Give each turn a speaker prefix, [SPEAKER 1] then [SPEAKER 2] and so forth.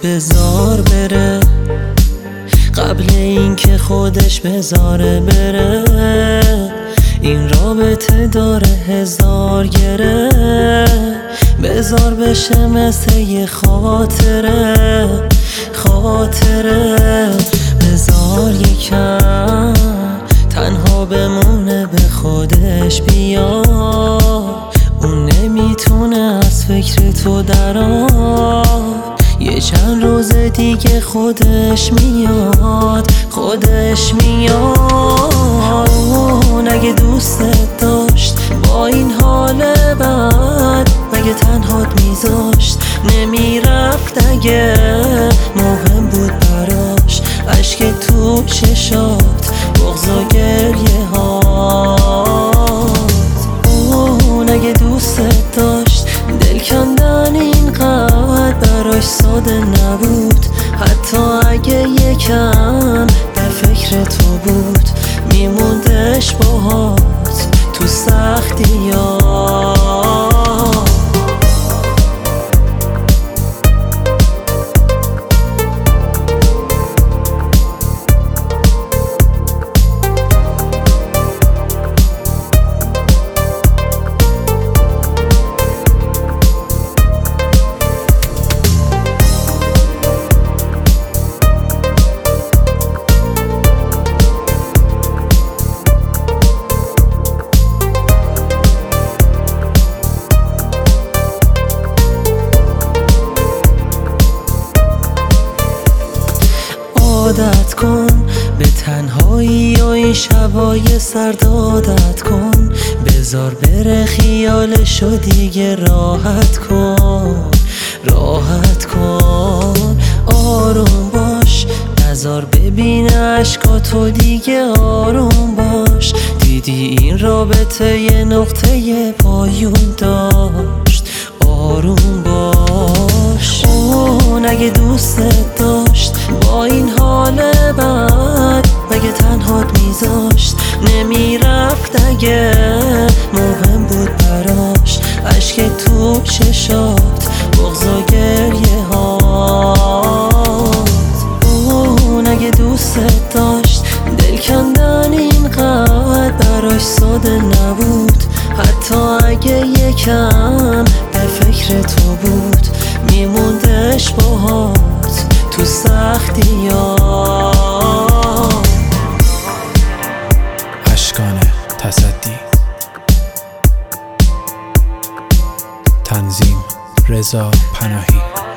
[SPEAKER 1] بذار بره قبل اینکه خودش بذاره بره. این رابطه داره هزار گره، بذار بشه مثل یه خاطره. بذار یکم تنها بمونه به خودش بیا. اون نمیتونه از فکر تو درآد، یه چند روز دیگه خودش میاد. اون اگه دوستت داشت با این حال بد، مگه تنهات میذاشت نمیرفت؟ اگه مهم بود براش اشک تو چشات، بغض و گریه هات. اون اگه دوستت داشت دل کندن اینقدر براش ساده نبود. حتی اگه یکم در فکر تو بود میموندش باهات تو سختیات. عادت کن به تنهایی و این شبای سرد، عادت کن بذار بره خیالشو دیگه. راحت کن آروم باش، نذار ببینه اشکاتو دیگه. آروم باش، دیدی این رابطه یه نقطه پایون داشت. آروم باش، اون اگه دوستت داشت با این حال بد، مگه تنهات میذاشت نمیرفت؟ اگه مهم بود براش اشک تو چشات، بغض و گریه هات. اون اگه دوستت داشت دل کندن اینقدر براش ساده نبود. حتی اگه یکم در فکر تو بود میموندش باهات تو سختیات.
[SPEAKER 2] اشکان تصدی، تنظیم رضا پناهی.